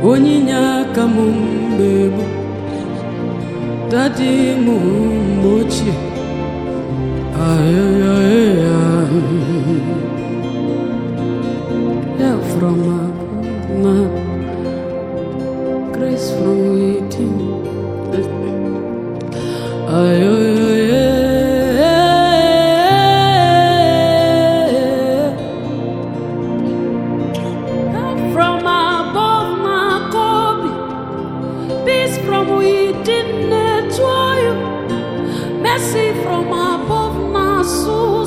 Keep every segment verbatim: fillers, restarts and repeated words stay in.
Oninya kamumbebu Dadi mumbochi Ayayaya Yeah, from my grace from waiting Ayayaya Mercy from above my soul.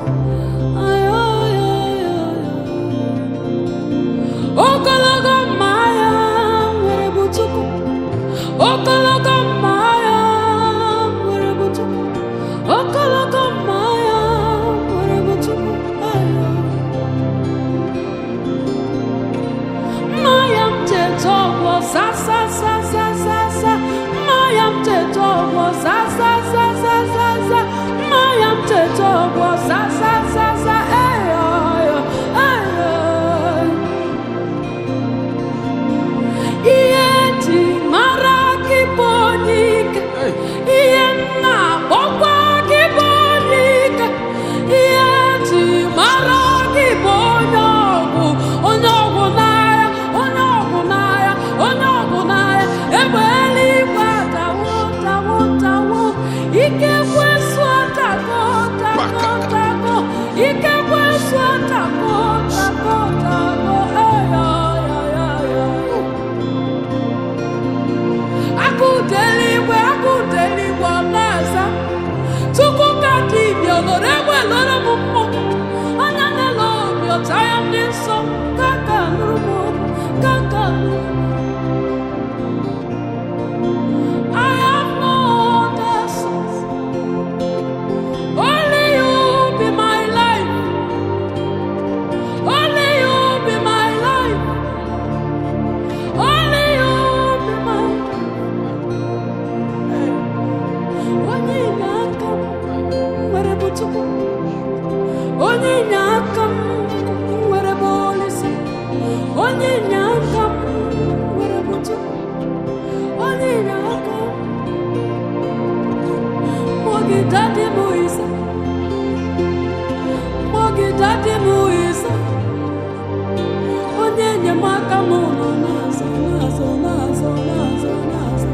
Okologo Maya, Werebutuku. Okologo Maya, Werebutuku. Okologo Maya, Werebutuku. Mayam Tetogo, Sasa, Sasa, Sasa. Mayam Tetogo, Sasa, Sasa. Mayam Tetogo, Sasa, Sasa. Ieti maraki bonika, iena bokwa ki bonika, ieti maraki bonyogu, onyogu naya, onyogu naya, onyogu naya, ebeli bata wuta wuta wuta, ike kweswata kota kota ko, ike kweswata kota kota ko, Akudeliwe, akudeliwe, nasa. Tukukati biolorewe, lore mumo. Anyanelo, biotaya mniso. Kaka nurumo, kaka nurumo. I have no other source. Only you be my life. Only you be my life. Only you be my life. Onye nyakam were bolisi, onye nyakam were butu, onye nyakam. Mogi dadi muisa, mogi dadi muisa, onye nyamaka mono nazo nazo nazo nazo nazo.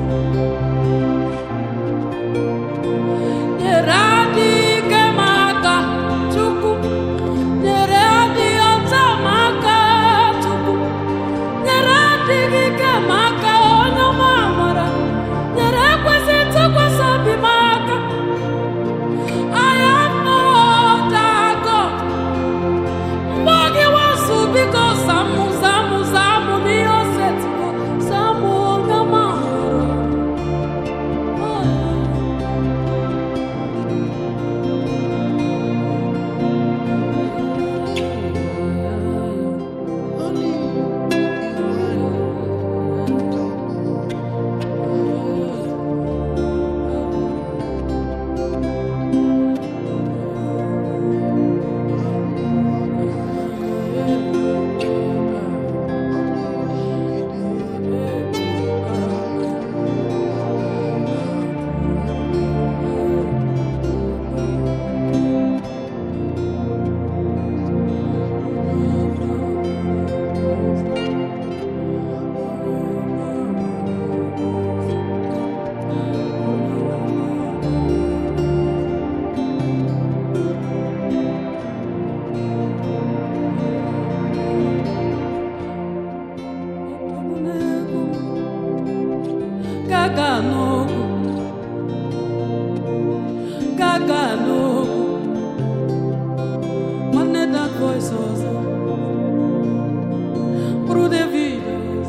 Neradi kemaka chuku, neradi otamaka chuku, neradi kemaka ono mamara, nerekwesi tukwasa bimaka. I am not a God. Mbogi wasu because samu samu samu ni osetiko, samu ongamara. Gaga no, Gaga no, manne that voice also, prude vidas,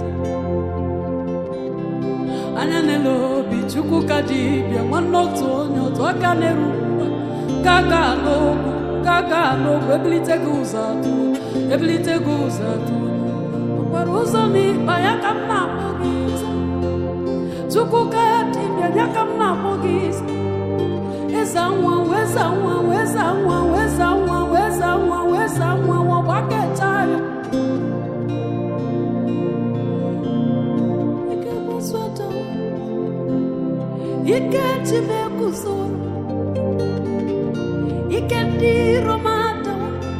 anyanelo bichuku kadibia, manoto nyoto akaneru, Gaga no, Gaga no, eblite guzatu, eblite guzatu, paruzami bayakam na mogiza. Tukukati nyaka mnamogiza eza nwa weza nwa weza nwa weza nwa weza nwa weza nwa wabaketaya chimekuzo ikendi romata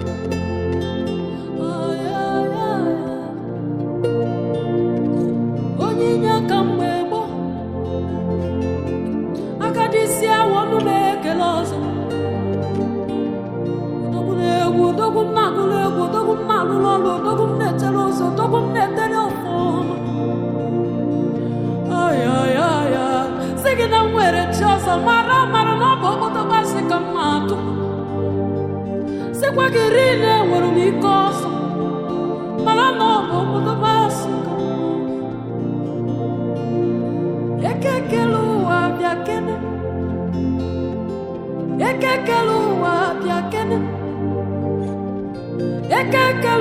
ay ay ay onyinya kamwebo akadisia wonu lekelozo dogunegu dogunagulegu dogunalulolo dogunnetelozo dogunnetelofoma ay ay ay ay sigina nwere chosa mara mara no bobo to basika matu sekwa girine nwere mikoso mara no bobo to basika ekekelu wa biakene ekekelu wa biakene ekeke